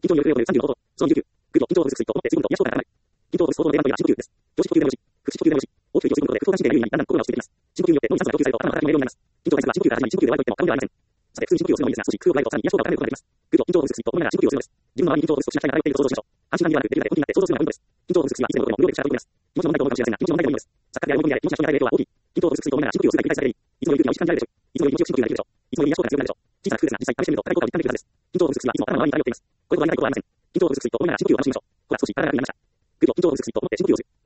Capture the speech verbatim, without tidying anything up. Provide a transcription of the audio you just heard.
緊張による不要というさんじゅうのこと。そのにじゅうきゅう。グッド、緊張を崩すスイートを持って深呼吸を癒しそうならない。緊張を崩す行動の出番というのは深呼吸です。上肢呼吸でもよし、腹式呼吸でもよし、大きく息を吸うことで腹腔が神経が優位にだんだん心が落ちていきます。深呼吸によって脳に酸素が供給されると頭の働きも明瞭になります。緊張対策は深呼吸から始まり、深呼吸で終わると言っても過言ではありません。さて、普通に深呼吸をするのもいいですが、少し工夫を加えるとさらに癒し効果を高めることができます。グッド、緊張を崩すスイートを思いながら深呼吸をするのです。自分の周りに緊張を崩すとしな機械が漂っていると想像しましょう。安心感にはなく、できるだけ本気になって想像するのがポイントです。緊張を崩す薬はいつでもどこでも無料で支払うポイントです。気持ちの問題と思うかもしれませんが、気持ちの問題でもいいのです。錯覚である思い込みであれ、気持ちが人に与える影響は大きい。緊張を崩す薬を思いながら深呼吸をするが繰り返される。いつもより勇気が欲しく感じられるでしょう。いつもより気持ちよく深呼吸ができるでしょう。いつもより癒し効果が強くなるでしょう。小さな工夫ですが、実際試してみるとかなり効果を実感できるはずです。緊張を崩す薬はいつも頭の周りに漂っています。これとは言いたいことはありません。緊張を崩す薬と思いながら深呼吸を楽しみましょう。ほら、少し体が楽になりました。グッド、緊張を崩す薬と思って深呼吸をする。